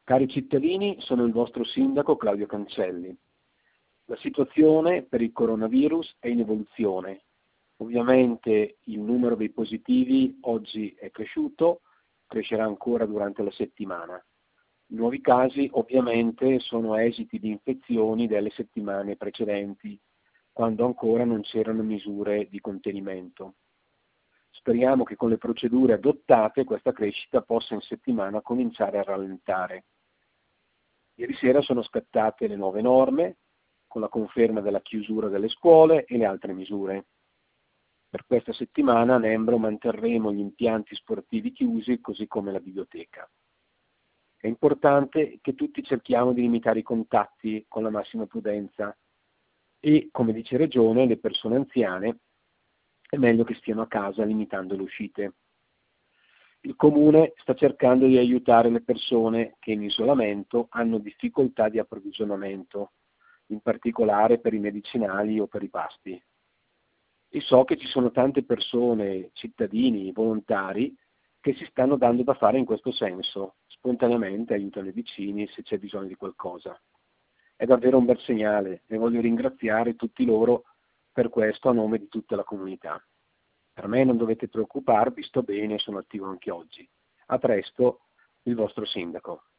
Cari cittadini, sono il vostro sindaco Claudio Cancelli. La situazione per il coronavirus è in evoluzione. Ovviamente il numero dei positivi oggi è cresciuto, crescerà ancora durante la settimana. I nuovi casi ovviamente sono esiti di infezioni delle settimane precedenti, quando ancora non c'erano misure di contenimento. Speriamo che con le procedure adottate questa crescita possa in settimana cominciare a rallentare. Ieri sera sono scattate le nuove norme, con la conferma della chiusura delle scuole e le altre misure. Per questa settimana a Nembro manterremo gli impianti sportivi chiusi, così come la biblioteca. È importante che tutti cerchiamo di limitare i contatti con la massima prudenza e, come dice Regione, le persone anziane è meglio che stiano a casa limitando le uscite. Il Comune sta cercando di aiutare le persone che in isolamento hanno difficoltà di approvvigionamento, in particolare per i medicinali o per i pasti. E so che ci sono tante persone, cittadini, volontari, che si stanno dando da fare in questo senso, spontaneamente aiutano i vicini se c'è bisogno di qualcosa. È davvero un bel segnale e voglio ringraziare tutti loro per questo a nome di tutta la comunità. Per me non dovete preoccuparvi, sto bene, sono attivo anche oggi. A presto, il vostro sindaco.